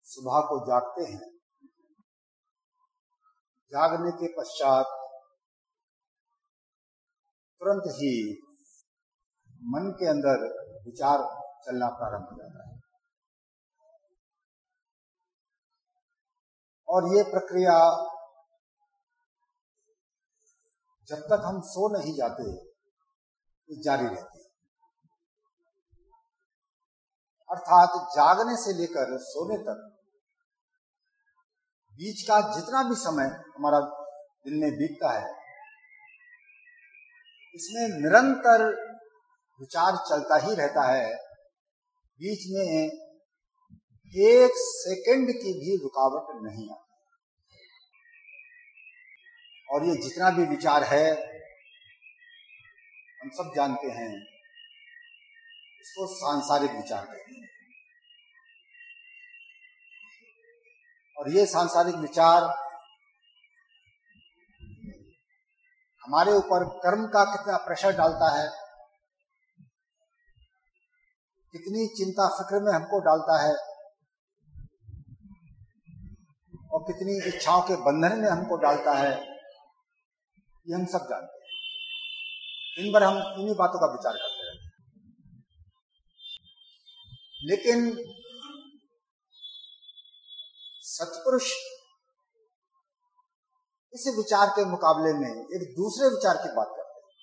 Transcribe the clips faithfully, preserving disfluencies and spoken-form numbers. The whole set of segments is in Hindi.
सुबह को जागते हैं, जागने के पश्चात तुरंत ही मन के अंदर विचार चलना प्रारंभ हो जाता है और ये प्रक्रिया जब तक हम सो नहीं जाते ये जारी रहती है। अर्थात जागने से लेकर सोने तक बीच का जितना भी समय हमारा दिन में बीतता है, इसमें निरंतर विचार चलता ही रहता है। बीच में एक सेकंड की भी रुकावट नहीं आती और ये जितना भी विचार है हम सब जानते हैं, इसको सांसारिक विचार कहते हैं। और ये सांसारिक विचार हमारे ऊपर कर्म का कितना प्रेशर डालता है, कितनी चिंता फिक्र में हमको डालता है और कितनी इच्छाओं के बंधन में हमको डालता है, ये हम सब जानते हैं। दिन भर हम इन्हीं बातों का विचार करते रहते हैं। लेकिन सत्पुरुष इस विचार के मुकाबले में एक दूसरे विचार की बात करते हैं।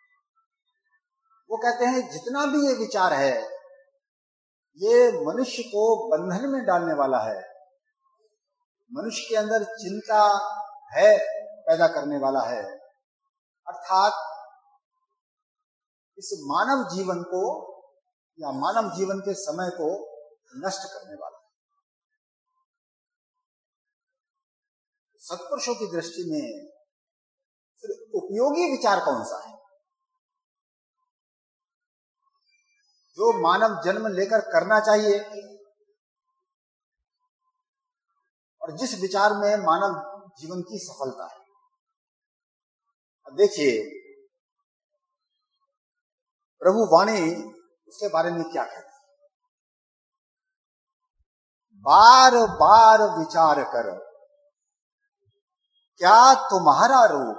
वो कहते हैं जितना भी ये विचार है ये मनुष्य को बंधन में डालने वाला है, मनुष्य के अंदर चिंता है पैदा करने वाला है, अर्थात इस मानव जीवन को या मानव जीवन के समय को नष्ट करने वाला है। सत्पुरुषों की दृष्टि में फिर उपयोगी विचार कौन सा है, जो मानव जन्म लेकर करना चाहिए और जिस विचार में मानव जीवन की सफलता है। अब देखिए प्रभु वाणी उसके बारे में क्या कहती है। बार बार विचार कर क्या तुम्हारा रूप,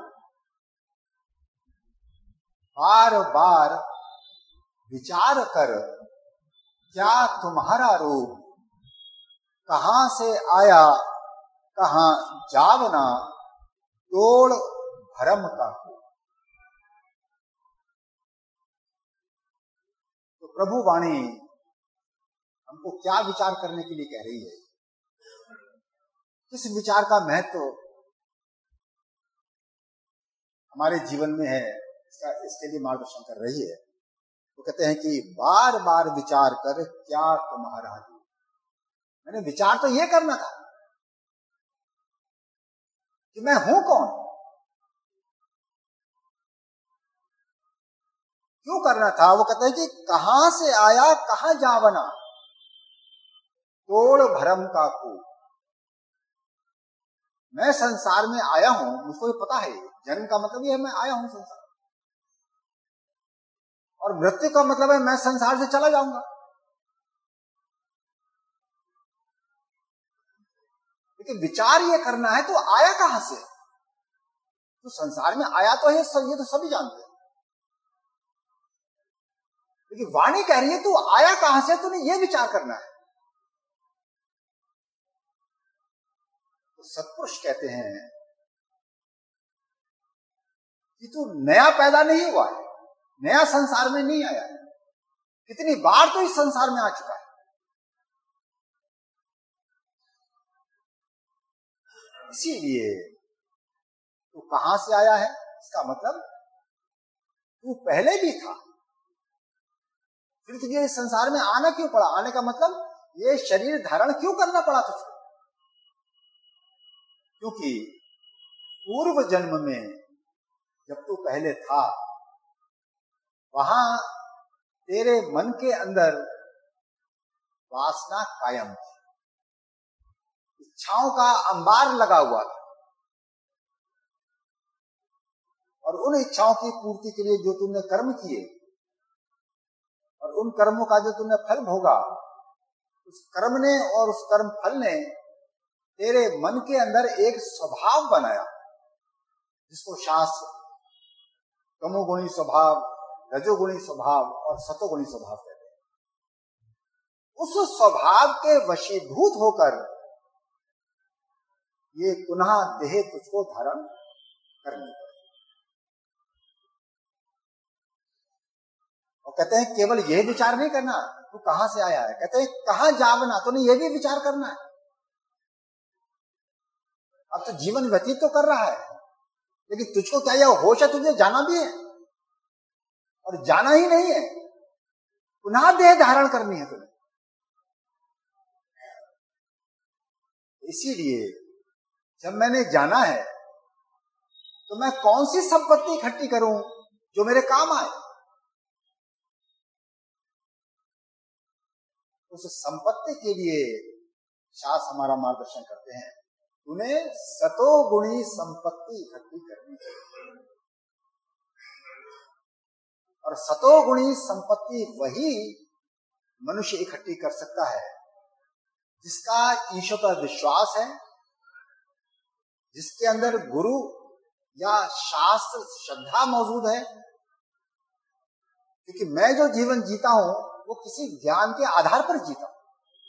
बार बार विचार कर क्या तुम्हारा रूप, कहां से आया कहां जावना, तोड़ भरम का हो। तो प्रभु वाणी हमको क्या विचार करने के लिए कह रही है, किस विचार का महत्व हमारे जीवन में है, इसका इसके लिए मार्गदर्शन कर रही है। वो कहते हैं कि बार बार विचार कर क्या तुम्हारा रूप। मैंने विचार तो ये करना था कि मैं हूं कौन, क्यों करना था। वो कहते हैं कि कहां से आया कहां जावना, तोड़ भरम का को। मैं संसार में आया हूं, मुझको ये पता है, जन्म का मतलब ये है मैं आया हूं संसार, और मृत्यु का मतलब है मैं संसार से चला जाऊंगा। लेकिन विचार ये करना है तो आया कहां से, तो संसार में आया तो है, ये तो सभी जानते हैं। लेकिन वाणी कह रही है तू आया कहां से, तूने ये विचार करना है। तो सत्पुरुष कहते हैं कि तू नया पैदा नहीं हुआ है, नया संसार में नहीं आया है, कितनी बार तो इस संसार में आ चुका है। इसीलिए तू कहां से आया है, इसका मतलब तू पहले भी था, फिर तुझे इस संसार में आना क्यों पड़ा। आने का मतलब ये शरीर धारण क्यों करना पड़ा तुझको, क्योंकि पूर्व जन्म में जब तू पहले था वहां तेरे मन के अंदर वासना कायम थी, इच्छाओं का अंबार लगा हुआ था, और उन इच्छाओं की पूर्ति के लिए जो तुमने कर्म किए और उन कर्मों का जो तुमने फल भोगा, उस कर्म ने और उस कर्म फल ने तेरे मन के अंदर एक स्वभाव बनाया, जिसको शास्त्र तमोगुणी स्वभाव, रजोगुणी स्वभाव और सतोगुणी स्वभाव कहते हैं। उस स्वभाव के वशीभूत होकर ये पुनः देह तुझको धारण करनी पड़े। और कहते हैं केवल यह विचार नहीं करना तू कहां से आया है, कहते हैं कहां जावना, तूने यह भी विचार करना है। अब तो जीवन व्यतीत तो कर रहा है, लेकिन तुझको क्या यह होश है तुझे जाना भी है, और जाना ही नहीं है, पुनः देह धारण करनी है तुम्हें। इसीलिए जब मैंने जाना है तो मैं कौन सी संपत्ति इकट्ठी करूं जो मेरे काम आए। उस संपत्ति के लिए शास्त्र हमारा मार्गदर्शन करते हैं, तूने सतोगुणी संपत्ति इकट्ठी करनी है। और सतोगुणी संपत्ति वही मनुष्य इकट्ठी कर सकता है जिसका ईश्वर पर विश्वास है, जिसके अंदर गुरु या शास्त्र श्रद्धा मौजूद है। क्योंकि मैं जो जीवन जीता हूं वो किसी ज्ञान के आधार पर जीता हूं,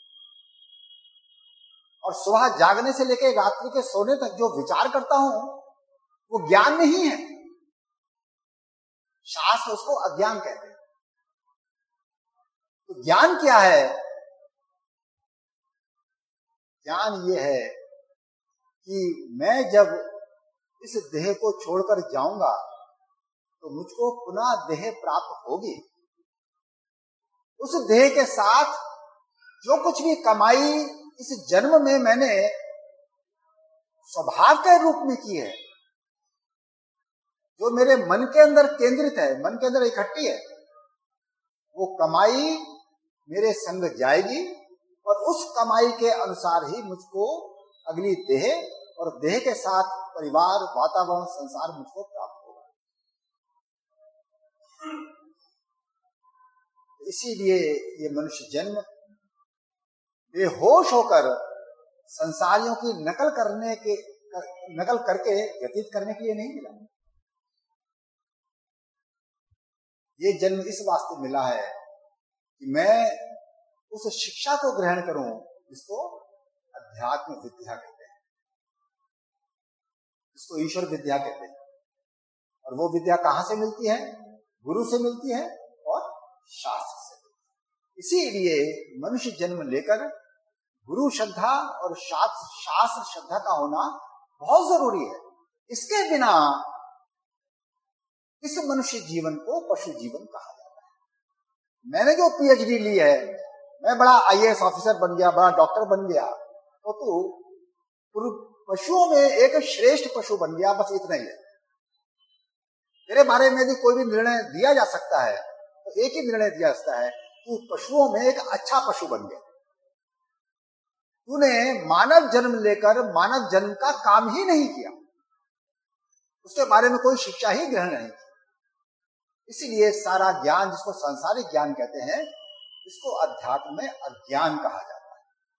और सुबह जागने से लेकर रात्रि के सोने तक जो विचार करता हूं वो ज्ञान नहीं है, शास्त्र उसको अज्ञान कहते हैं। तो ज्ञान क्या है? ज्ञान ये है कि मैं जब इस देह को छोड़कर जाऊंगा तो मुझको पुनः देह प्राप्त होगी। उस देह के साथ जो कुछ भी कमाई इस जन्म में मैंने स्वभाव के रूप में की है, जो मेरे मन के अंदर केंद्रित है, मन के अंदर इकट्ठी है, वो कमाई मेरे संग जाएगी, और उस कमाई के अनुसार ही मुझको अगली देह और देह के साथ परिवार, वातावरण, संसार मुझको प्राप्त होगा। इसीलिए ये मनुष्य जन्म बेहोश होकर संसारियों की नकल करने के नकल करके व्यतीत करने के लिए नहीं मिला। ये जन्म इस वास्ते मिला है कि मैं उस शिक्षा को ग्रहण करूं जिसको अध्यात्म विद्या कहते हैं, जिसको ईश्वर विद्या कहते हैं। और वो विद्या कहां से मिलती है? गुरु से मिलती है और शास्त्र से। इसीलिए मनुष्य जन्म लेकर गुरु श्रद्धा और शास्त्र शास्त्र श्रद्धा का होना बहुत जरूरी है। इसके बिना इस मनुष्य जीवन को पशु जीवन कहा जाता है। मैंने जो पीएचडी ली है, मैं बड़ा आईएएस ऑफिसर बन गया, बड़ा डॉक्टर बन गया, तो तू पशुओं में एक श्रेष्ठ पशु बन गया, बस इतना ही है। तेरे बारे में यदि कोई भी निर्णय दिया जा सकता है तो एक ही निर्णय दिया जाता है, तू पशुओं में एक अच्छा पशु बन गया। तूने मानव जन्म लेकर मानव जन्म का काम ही नहीं किया, उसके बारे में कोई शिक्षा ही ग्रहण नहीं की। इसीलिए सारा ज्ञान, जिसको सांसारिक ज्ञान कहते हैं, इसको अध्यात्म में अज्ञान कहा जाता है।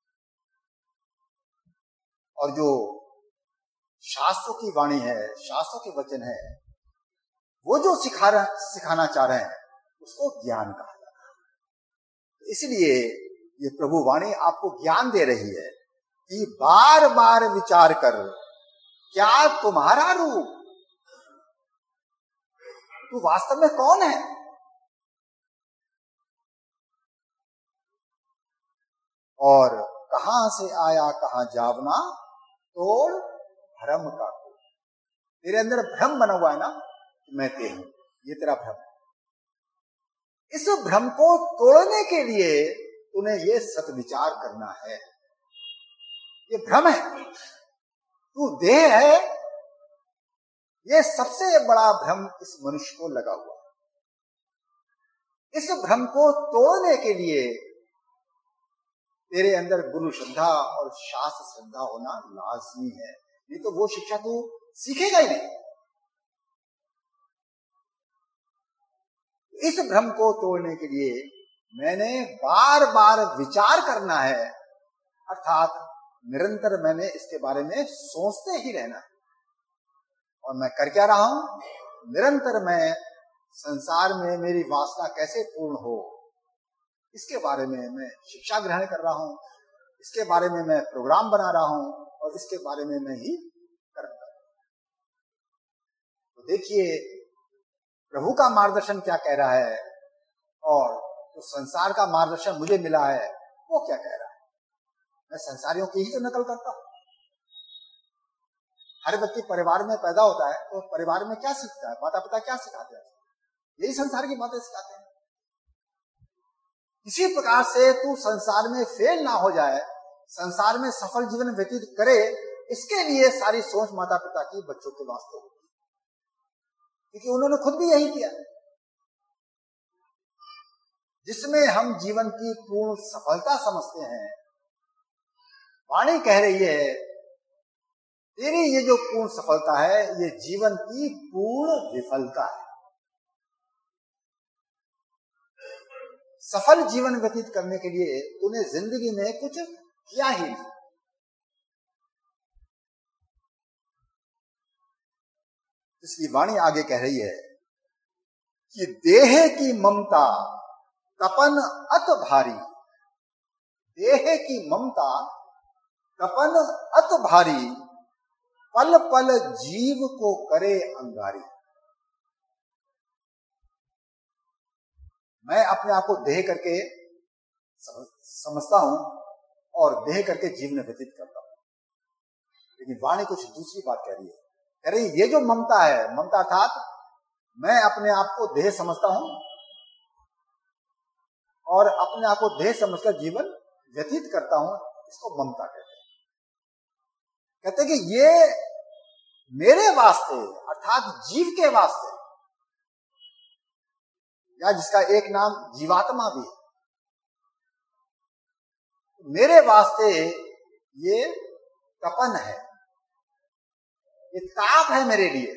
और जो शास्त्रों की वाणी है, शास्त्रों के वचन है, वो जो सिखा रहा सिखाना चाह रहे हैं उसको ज्ञान कहा जाता है। इसलिए ये प्रभु वाणी आपको ज्ञान दे रही है कि बार बार विचार कर, क्या तुम्हारा रूप, तू वास्तव में कौन है? और कहां से आया कहां जावना, तोड़ भ्रम का को। तेरे अंदर भ्रम बना हुआ है ना, मैं ते हूं, ये तेरा भ्रम। इस भ्रम को तोड़ने के लिए तूने ये सत्विचार करना है। ये भ्रम है, तू देह है, ये सबसे बड़ा भ्रम इस मनुष्य को लगा हुआ है। इस भ्रम को तोड़ने के लिए तेरे अंदर गुरु श्रद्धा और शास्त्र श्रद्धा होना लाजमी है, नहीं तो वो शिक्षा तू सीखेगा ही नहीं। इस भ्रम को तोड़ने के लिए मैंने बार बार विचार करना है, अर्थात निरंतर मैंने इसके बारे में सोचते ही रहना है। और मैं कर क्या रहा हूं? निरंतर मैं संसार में मेरी वासना कैसे पूर्ण हो, इसके बारे में मैं शिक्षा ग्रहण कर रहा हूं, इसके बारे में मैं प्रोग्राम बना रहा हूं और इसके बारे में मैं ही कर रहा हूं। तो देखिए प्रभु का मार्गदर्शन क्या कह रहा है और जो संसार का मार्गदर्शन मुझे मिला है वो क्या कह रहा है। मैं संसारियों की ही तो नकल करता हूं। हर व्यक्ति परिवार में पैदा होता है तो परिवार में क्या सीखता है, माता पिता क्या सिखाते हैं, यही संसार की बातें सिखाते हैं। इसी प्रकार से तू संसार में फेल ना हो जाए, संसार में सफल जीवन व्यतीत करे, इसके लिए सारी सोच माता पिता की बच्चों के वास्ते होती है, क्योंकि उन्होंने खुद भी यही किया। जिसमें हम जीवन की पूर्ण सफलता समझते हैं, वाणी कह रही है तेरी ये जो पूर्ण सफलता है ये जीवन की पूर्ण विफलता है। सफल जीवन व्यतीत करने के लिए तूने जिंदगी में कुछ किया ही नहीं। इसकी वाणी आगे कह रही है कि देह की ममता तपन अत भारी, देह की ममता तपन अत भारी, पल पल जीव को करे अंगारी। मैं अपने आप को देह करके समझता हूं और देह करके जीवन व्यतीत करता हूं, लेकिन वाणी कुछ दूसरी बात कह रही है। कह रही ये जो ममता है, ममता अर्थात मैं अपने आप को देह समझता हूं और अपने आप को देह समझकर जीवन व्यतीत करता हूं, इसको ममता कहते हैं। कहते हैं कि ये मेरे वास्ते अर्थात जीव के वास्ते, या जिसका एक नाम जीवात्मा भी है, मेरे वास्ते ये तपन है, ये ताप है मेरे लिए,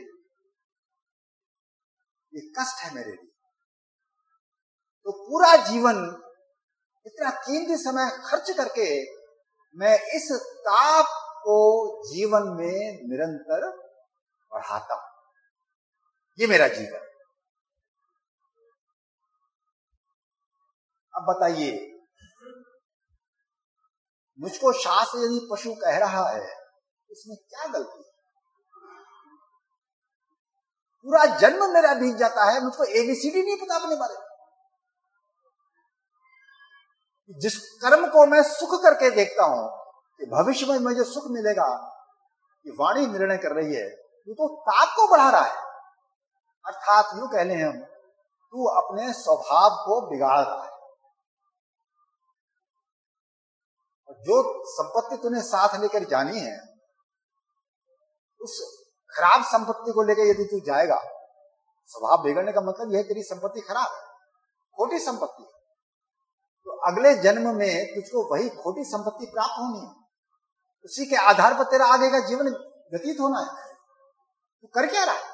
ये कष्ट है मेरे लिए। तो पूरा जीवन इतना कीमती समय खर्च करके मैं इस ताप को जीवन में निरंतर बढ़ाता हूं, ये मेरा जीवन। अब बताइए, मुझको शास्त्र यदि पशु कह रहा है, इसमें क्या गलती है? पूरा जन्म मेरा बीत जाता है, मुझको एबीसीडी नहीं पता अपने बारे में। जिस कर्म को मैं सुख करके देखता हूं कि भविष्य में मुझे सुख मिलेगा, ये वाणी निर्णय कर रही है, तू तो ताप को बढ़ा रहा है। अर्थात यूं कह लें हम, तू अपने स्वभाव को बिगाड़ रहा है। जो संपत्ति तूने साथ लेकर जानी है, उस खराब संपत्ति को लेकर यदि तू जाएगा, स्वभाव बिगड़ने का मतलब यह तेरी संपत्ति खराब है, खोटी संपत्ति है, तो अगले जन्म में तुझको वही खोटी संपत्ति प्राप्त होनी है, उसी के आधार पर तेरा आगे का जीवन व्यतीत होना है। तू कर क्या रहा है?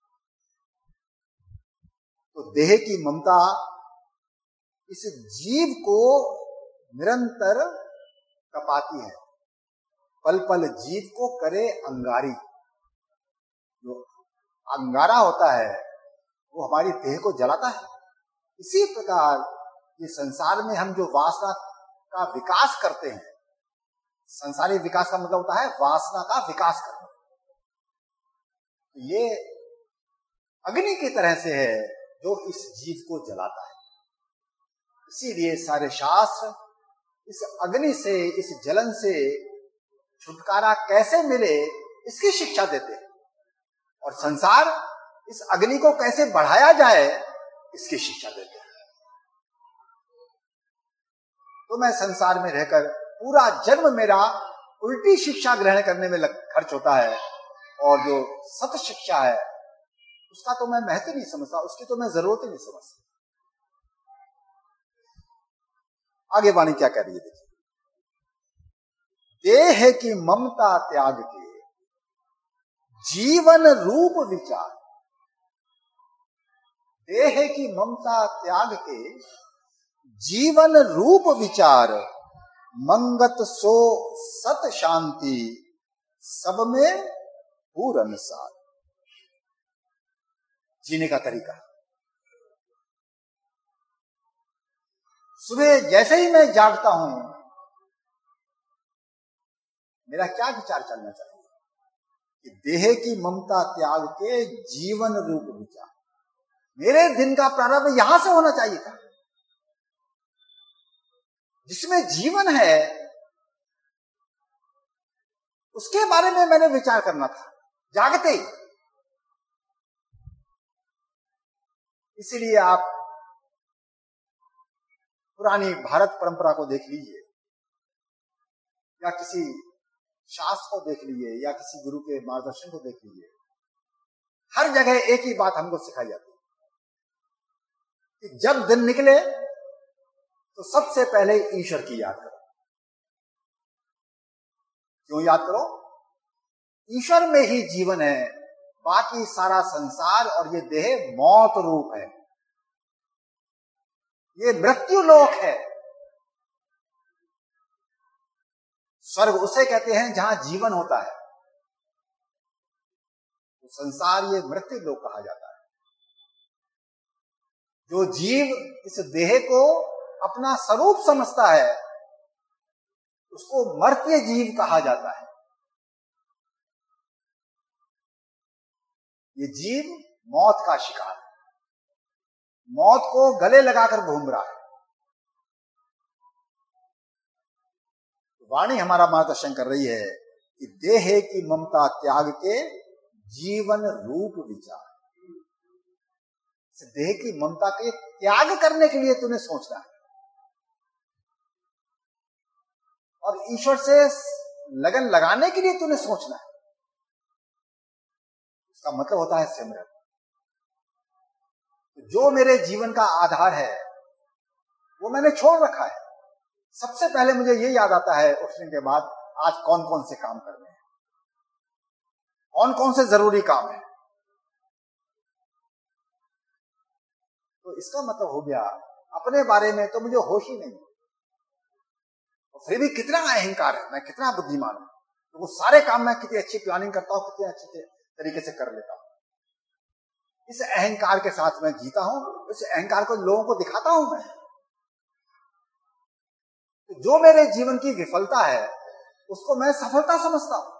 तो देह की ममता इस जीव को निरंतर कपाती है, पल पल जीव को करे अंगारी। जो अंगारा होता है वो हमारी देह को जलाता है। इसी प्रकार ये संसार में हम जो वासना का विकास करते हैं, संसारी विकास का मतलब होता है वासना का विकास करना, तो ये अग्नि की तरह से है जो इस जीव को जलाता है। इसीलिए सारे शास्त्र इस अग्नि से, इस जलन से छुटकारा कैसे मिले इसकी शिक्षा देते हैं, और संसार इस अग्नि को कैसे बढ़ाया जाए इसकी शिक्षा देते हैं। तो मैं संसार में रहकर पूरा जन्म मेरा उल्टी शिक्षा ग्रहण करने में खर्च होता है, और जो सत्य शिक्षा है उसका तो मैं महत्व नहीं समझता, उसकी तो मैं जरूरत ही नहीं समझता। आगे वाणी क्या कह रही है, देखिए। देह की ममता त्याग के जीवन रूप विचार, देह की ममता त्याग के जीवन रूप विचार, मंगत सो सत शांति, सब में पूर्ण सार। जीने का तरीका, सुबह जैसे ही मैं जागता हूं, मेरा क्या विचार चलना चाहिए कि देह की ममता त्याग के जीवन रूप विचार। मेरे दिन का प्रारंभ यहां से होना चाहिए था। जिसमें जीवन है उसके बारे में मैंने विचार करना था जागते ही। इसीलिए आप पुरानी भारत परंपरा को देख लीजिए, या किसी शास्त्र को देख लीजिए, या किसी गुरु के मार्गदर्शन को देख लीजिए, हर जगह एक ही बात हमको सिखाई जाती है कि जब दिन निकले तो सबसे पहले ईश्वर की याद करो। क्यों याद करो? ईश्वर में ही जीवन है, बाकी सारा संसार और ये देह मौत रूप है, ये मृत्यु लोक है। स्वर्ग उसे कहते हैं जहां जीवन होता है, तो संसार ये मृत्यु लोक कहा जाता है। जो जीव इस देह को अपना स्वरूप समझता है उसको मर्त्य जीव कहा जाता है। ये जीव मौत का शिकार है, मौत को गले लगाकर घूम रहा है। वाणी हमारा मार्गदर्शन कर रही है कि देह की ममता त्याग के जीवन रूप विचार। देह की ममता के त्याग करने के लिए तूने सोचना है और ईश्वर से लगन लगाने के लिए तूने सोचना है। इसका मतलब होता है सिमरन। जो मेरे जीवन का आधार है वो मैंने छोड़ रखा है। सबसे पहले मुझे ये याद आता है उठने के बाद, आज कौन कौन से काम करने हैं, कौन कौन से जरूरी काम है। तो इसका मतलब हो गया अपने बारे में तो मुझे होश ही नहीं, और फिर भी कितना अहंकार है, मैं कितना बुद्धिमान हूं, तो वो सारे काम मैं कितनी अच्छी प्लानिंग करता हूं, कितने अच्छे तरीके से कर लेता हूं। इस अहंकार के साथ मैं जीता हूं, इस अहंकार को लोगों को दिखाता हूं मैं। तो जो मेरे जीवन की विफलता है उसको मैं सफलता समझता हूं।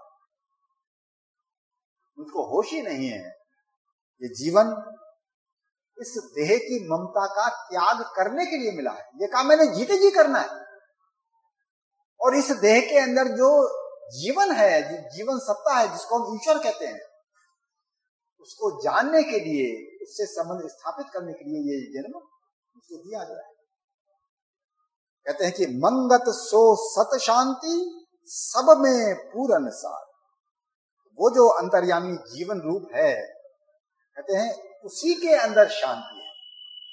मुझको होश ही नहीं है ये जीवन इस देह की ममता का त्याग करने के लिए मिला है। ये काम मैंने जीते जी करना है, और इस देह के अंदर जो जीवन है, जीवन सत्ता है जिसको हम ईश्वर कहते हैं, उसको जानने के लिए, उससे संबंध स्थापित करने के लिए ये जन्म उसको दिया गया है। कहते हैं कि मंगत सो सत शांति, सब में पूर्ण सार। वो जो अंतर्यामी जीवन रूप है, कहते हैं उसी के अंदर शांति है,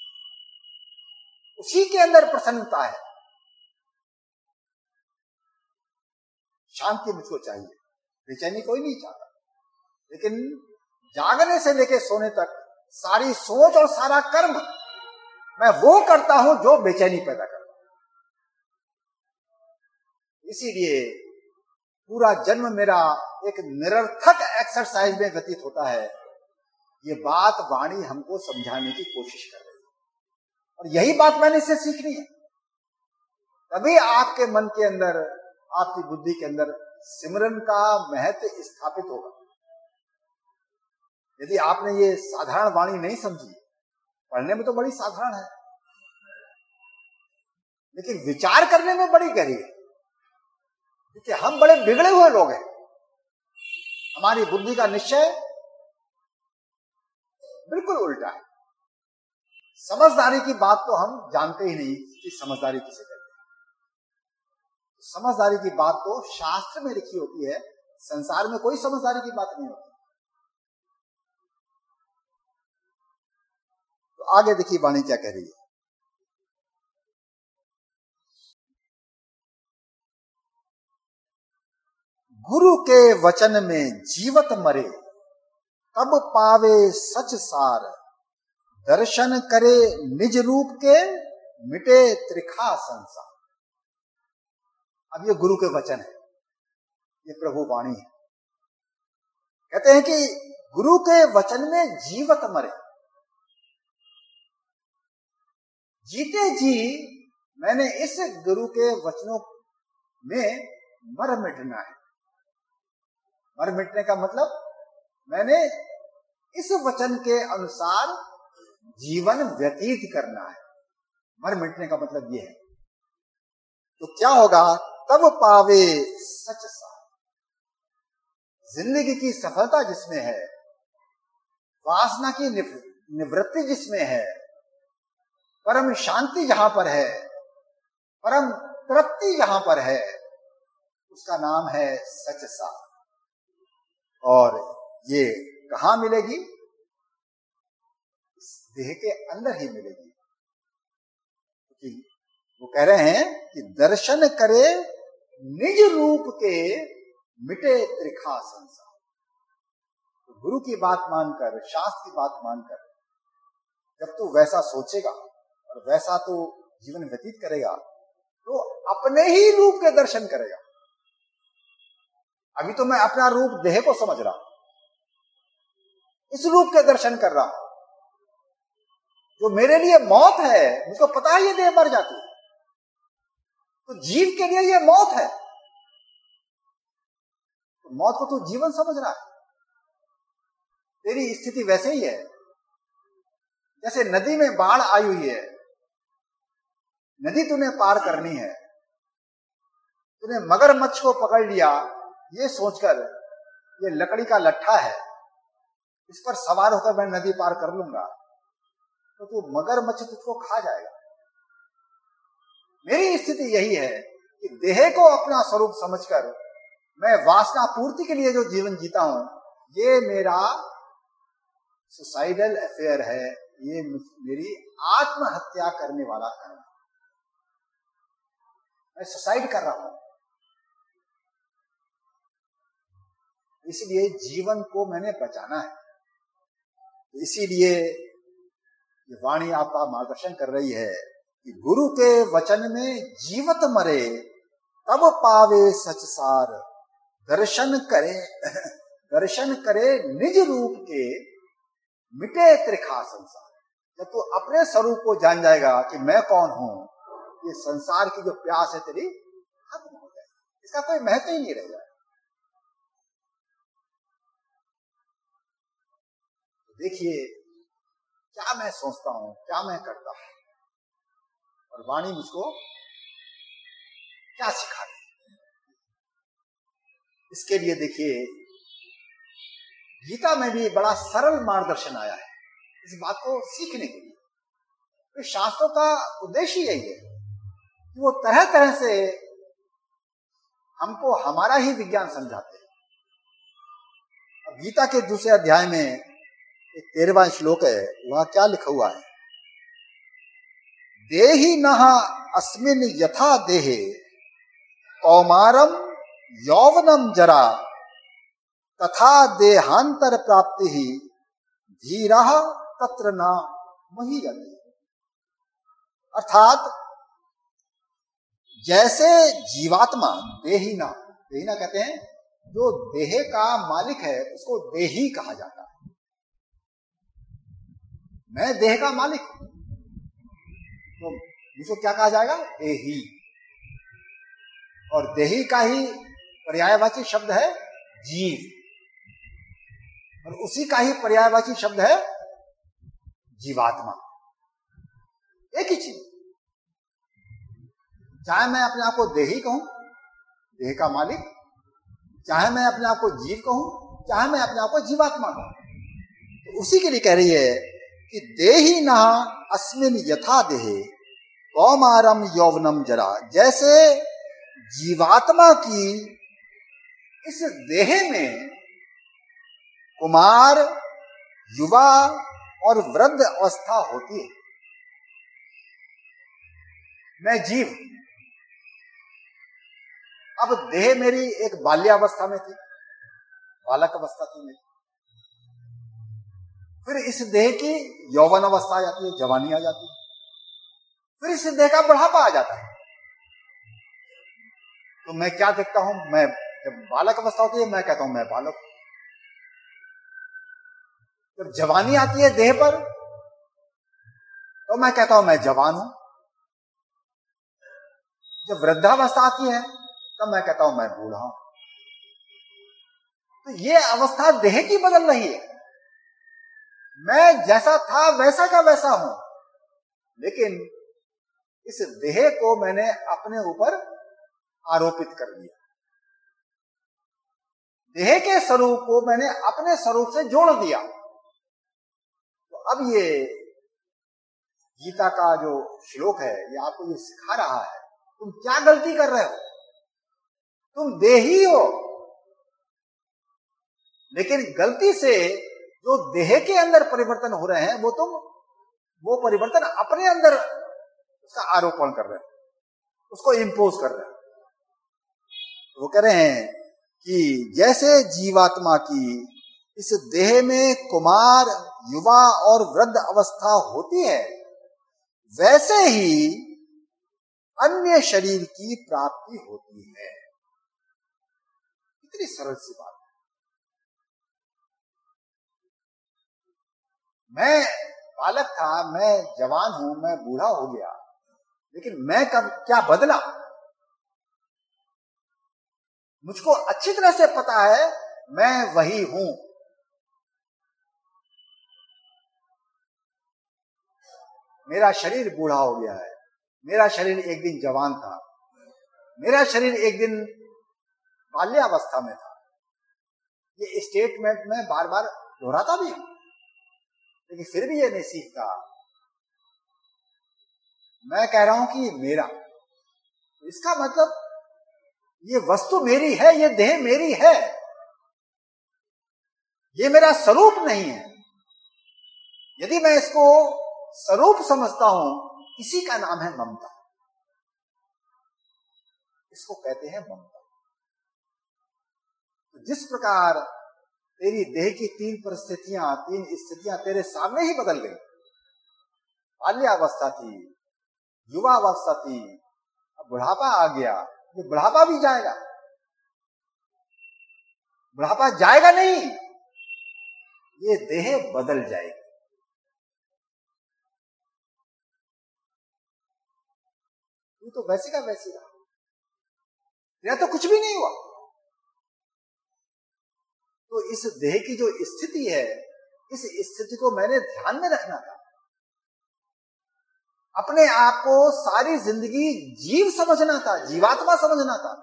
उसी के अंदर प्रसन्नता है। शांति मुझको चाहिए, बेचैनी कोई नहीं चाहता, लेकिन जागने से लेकर सोने तक सारी सोच और सारा कर्म मैं वो करता हूं जो बेचैनी पैदा करता है। इसीलिए पूरा जन्म मेरा एक निरर्थक एक्सरसाइज में व्यतीत होता है। ये बात वाणी हमको समझाने की कोशिश कर रही है, और यही बात मैंने इससे सीखनी है। तभी आपके मन के अंदर, आपकी बुद्धि के अंदर सिमरन का महत्व स्थापित होगा। यदि आपने ये साधारण वाणी नहीं समझी, पढ़ने में तो बड़ी साधारण है, लेकिन विचार करने में बड़ी गहरी है, क्योंकि हम बड़े बिगड़े हुए लोग हैं। हमारी बुद्धि का निश्चय बिल्कुल उल्टा है। समझदारी की बात तो हम जानते ही नहीं कि समझदारी किसे कहते हैं। समझदारी की बात तो शास्त्र में लिखी होती है, संसार में कोई समझदारी की बात नहीं होती। तो आगे देखिए वाणी क्या कह रही है। गुरु के वचन में जीवत मरे, तब पावे सच सार। दर्शन करे निज रूप के, मिटे त्रिखा संसार। अब ये गुरु के वचन है, ये प्रभु वाणी है। कहते हैं कि गुरु के वचन में जीवत मरे, जीते जी मैंने इस गुरु के वचनों में मर मिटना है। मर मिटने का मतलब मैंने इस वचन के अनुसार जीवन व्यतीत करना है। मर मिटने का मतलब यह है। तो क्या होगा? तब पावे सच सार। जिंदगी की सफलता जिसमें है, वासना की निवृत्ति जिसमें है, परम शांति जहां पर है, परम तृप्ति जहां पर है, उसका नाम है सच सार। और ये कहां मिलेगी? इस देह के अंदर ही मिलेगी। क्योंकि वो कह रहे हैं कि दर्शन करे निज रूप के मिटे त्रिखा संसार। तो गुरु की बात मानकर, शास्त्र की बात मानकर जब तू वैसा सोचेगा और वैसा तू जीवन व्यतीत करेगा तो अपने ही रूप के दर्शन करेगा। अभी तो मैं अपना रूप देह को समझ रहा हूं, इस रूप के दर्शन कर रहा हूं। जो मेरे लिए मौत है, मुझको पता है ये देह मर जाती है, तो जीव के लिए ये मौत है, तो मौत को तू जीवन समझ रहा है। तेरी स्थिति वैसे ही है जैसे नदी में बाढ़ आई हुई है, नदी तूने पार करनी है, तूने मगरमच्छ को पकड़ लिया ये सोचकर ये लकड़ी का लट्ठा है, इस पर सवार होकर मैं नदी पार कर लूंगा, तो तू मगरमच्छ तुझको खा जाएगा। मेरी स्थिति यही है कि देह को अपना स्वरूप समझकर मैं वासना पूर्ति के लिए जो जीवन जीता हूं, ये मेरा सुसाइडल अफेयर है, ये मेरी आत्महत्या करने वाला कर्म। मैं सुसाइड कर रहा हूं। इसलिए जीवन को मैंने बचाना है। इसीलिए ये वाणी आपका मार्गदर्शन कर रही है कि गुरु के वचन में जीवत मरे, तब पावे सच सार। दर्शन करे दर्शन करे निज रूप के मिटे त्रिखा संसार। जब तू अपने स्वरूप को जान जाएगा कि मैं कौन हूं, ये संसार की जो प्यास है तेरी खत्म हो जाएगी, इसका कोई महत्व ही नहीं रह जाएगा। देखिए क्या मैं सोचता हूं, क्या मैं करता हूं, और वाणी मुझको क्या सिखा रही है। इसके लिए देखिए गीता में भी बड़ा सरल मार्गदर्शन आया है इस बात को सीखने के लिए। तो शास्त्रों का उद्देश्य यही है कि वो तरह तरह से हमको हमारा ही विज्ञान समझाते हैं। अब गीता के दूसरे अध्याय में एक तेरहवां श्लोक है, वहां क्या लिखा हुआ है? देहि नः अस्मिन् यथा देहे कौमारम यौवनम जरा तथा देहांतर प्राप्ति ही धीरा तत्र न महीयते। अर्थात जैसे जीवात्मा देहिना, देहिना कहते हैं जो देह का मालिक है उसको देही कहा जाता है। मैं देह का मालिक हूं तो मुझको क्या कहा जाएगा? देही। और देही का ही पर्यायवाची शब्द है जीव, और उसी का ही पर्यायवाची शब्द है जीवात्मा। एक ही चीज। चाहे मैं अपने आप को देही कहूं, देह का मालिक, चाहे मैं अपने आप को जीव कहूं, चाहे मैं अपने आप को जीवात्मा कहूं, तो उसी के लिए कह रही है कि देही न अस्मिन यथा देहे कौमारम यौवनम जरा। जैसे जीवात्मा की इस देह में कुमार, युवा और वृद्ध अवस्था होती है। मैं जीव, अब देह मेरी एक बाल्यावस्था में थी, बालक अवस्था थी मेरी, फिर इस देह की यौवन अवस्था आ जाती है, जवानी आ जाती है, फिर इस देह का बुढ़ापा आ जाता है। तो मैं क्या देखता हूं, मैं जब बालक अवस्था होती है मैं कहता हूं मैं बालक हूं। जब जवानी आती है देह पर तो मैं कहता हूं मैं जवान हूं। जब वृद्धावस्था आती है तब मैं कहता हूं मैं बूढ़ा हूं। तो ये अवस्था देह की बदल रही है। मैं जैसा था वैसा का वैसा हूं, लेकिन इस देह को मैंने अपने ऊपर आरोपित कर लिया। देह के स्वरूप को मैंने अपने स्वरूप से जोड़ दिया। तो अब ये गीता का जो श्लोक है ये आपको ये सिखा रहा है, तुम क्या गलती कर रहे हो। तुम देही हो, लेकिन गलती से जो देह के अंदर परिवर्तन हो रहे हैं वो तुम वो परिवर्तन अपने अंदर उसका आरोपण कर रहे हैं, उसको इंपोज कर रहे हैं। वो कह रहे हैं कि जैसे जीवात्मा की इस देह में कुमार, युवा और वृद्ध अवस्था होती है, वैसे ही अन्य शरीर की प्राप्ति होती है। कितनी सरल सी बात। मैं बालक था, मैं जवान हूं, मैं बूढ़ा हो गया, लेकिन मैं कब क्या बदला। मुझको अच्छी तरह से पता है मैं वही हूं। मेरा शरीर बूढ़ा हो गया है, मेरा शरीर एक दिन जवान था, मेरा शरीर एक दिन बाल्यावस्था में था। ये स्टेटमेंट में बार बार दोहराता भी हूं, लेकिन फिर भी ये नहीं सीखता। मैं कह रहा हूं कि मेरा, इसका मतलब ये वस्तु मेरी है, ये देह मेरी है, ये मेरा स्वरूप नहीं है। यदि मैं इसको स्वरूप समझता हूं, इसी का नाम है ममता। इसको कहते हैं ममता। तो जिस प्रकार तेरी देह की तीन परिस्थितियां, तीन स्थितियां तेरे सामने ही बदल गई। बाल्यावस्था थी, युवावस्था थी, अब बुढ़ापा आ गया। ये बुढ़ापा भी जाएगा, बुढ़ापा जाएगा नहीं, ये देह बदल जाएगी। तू तो वैसे का वैसे रहा, तेरा तो कुछ भी नहीं हुआ। तो इस देह की जो स्थिति है, इस स्थिति को मैंने ध्यान में रखना था। अपने आप को सारी जिंदगी जीव समझना था, जीवात्मा समझना था।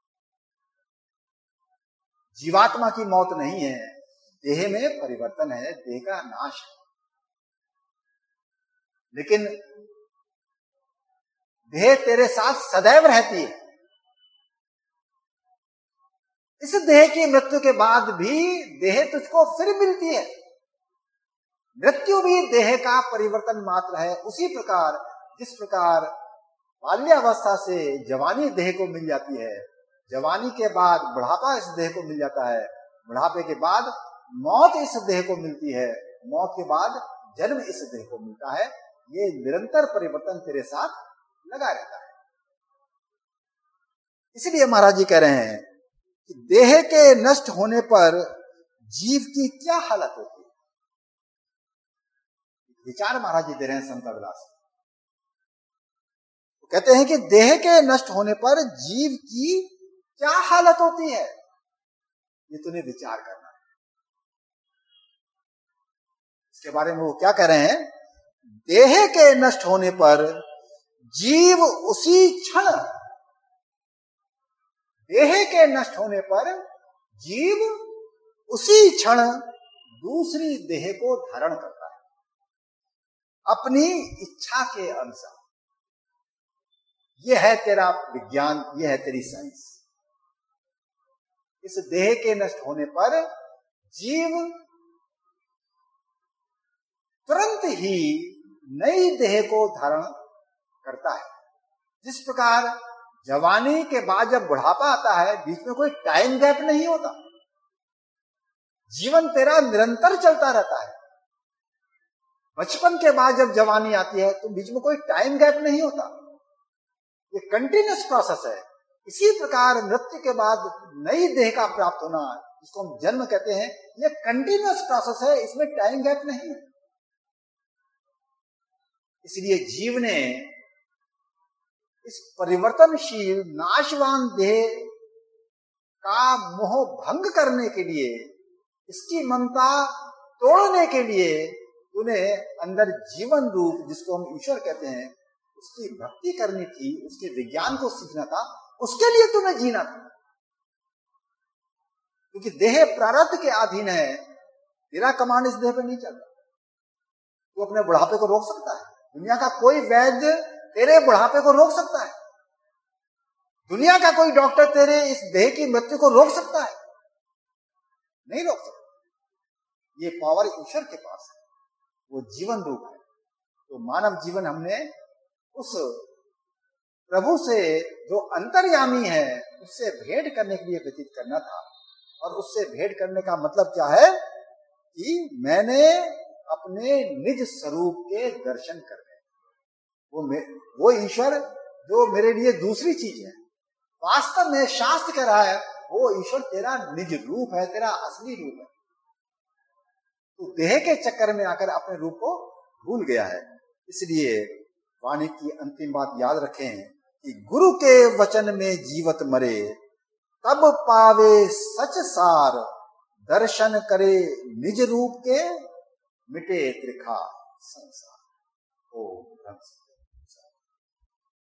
जीवात्मा की मौत नहीं है, देह में परिवर्तन है, देह का नाश है। लेकिन देह तेरे साथ सदैव रहती है। इस देह की मृत्यु के बाद भी देह तुझको फिर मिलती है। मृत्यु भी देह का परिवर्तन मात्र है। उसी प्रकार जिस प्रकार बाल्यावस्था से जवानी देह को मिल जाती है, जवानी के बाद बुढ़ापा इस देह को मिल जाता है, बुढ़ापे के बाद मौत इस देह को मिलती है, मौत के बाद जन्म इस देह को मिलता है। ये निरंतर परिवर्तन तेरे साथ लगा रहता है। इसलिए महाराज जी कह रहे हैं कि देह के नष्ट होने पर जीव की क्या हालत होती है। विचार महाराज जी दे रहे हैं संत अभिलाष। तो कहते हैं कि देह के नष्ट होने पर जीव की क्या हालत होती है, ये तूने विचार करना है। इसके बारे में वो क्या कह रहे हैं, देह के नष्ट होने पर जीव उसी क्षण, देह के नष्ट होने पर जीव उसी क्षण दूसरी देह को धारण करता है अपनी इच्छा के अनुसार। यह है तेरा विज्ञान, यह है तेरी साइंस। इस देह के नष्ट होने पर जीव तुरंत ही नई देह को धारण करता है। जिस प्रकार जवानी के बाद जब बुढ़ापा आता है, बीच में कोई टाइम गैप नहीं होता, जीवन तेरा निरंतर चलता रहता है। बचपन के बाद जब जवानी आती है तो बीच में कोई टाइम गैप नहीं होता, ये कंटिन्यूस प्रोसेस है। इसी प्रकार मृत्यु के बाद नई देह का प्राप्त होना, जिसको हम जन्म कहते हैं, ये कंटिन्यूस प्रोसेस है, इसमें टाइम गैप नहीं है। इसलिए जीव ने इस परिवर्तनशील नाशवान देह का मोह भंग करने के लिए, इसकी ममता तोड़ने के लिए तूने अंदर जीवन रूप, जिसको हम ईश्वर कहते हैं, उसकी भक्ति करनी थी, उसके विज्ञान को सीखना था, उसके लिए तूने जीना था। क्योंकि देह प्रारब्ध के अधीन है, तेरा कमांड इस देह पे नहीं चलता। तू अपने बुढ़ापे को रोक सकता है? दुनिया का कोई वैद्य तेरे बुढ़ापे को रोक सकता है? दुनिया का कोई डॉक्टर तेरे इस देह की मृत्यु को रोक सकता है? नहीं रोक सकता। ये पावर ईश्वर के पास है, वो जीवन रूप है। तो मानव जीवन हमने उस प्रभु से जो अंतर्यामी है उससे भेंट करने के लिए व्यतीत करना था। और उससे भेंट करने का मतलब क्या है कि मैंने अपने निज स्वरूप के दर्शन करने, वो वो ईश्वर जो मेरे लिए दूसरी चीज है, वास्तव में शास्त्र कह रहा है वो ईश्वर तेरा निज रूप है, तेरा असली रूप है। तो देह के चक्कर में आकर अपने रूप को भूल गया है। इसलिए वाणी की अंतिम बात याद रखें कि गुरु के वचन में जीवत मरे, तब पावे सच सार, दर्शन करे निज रूप के, मिटे त्रिखा संसार। ओ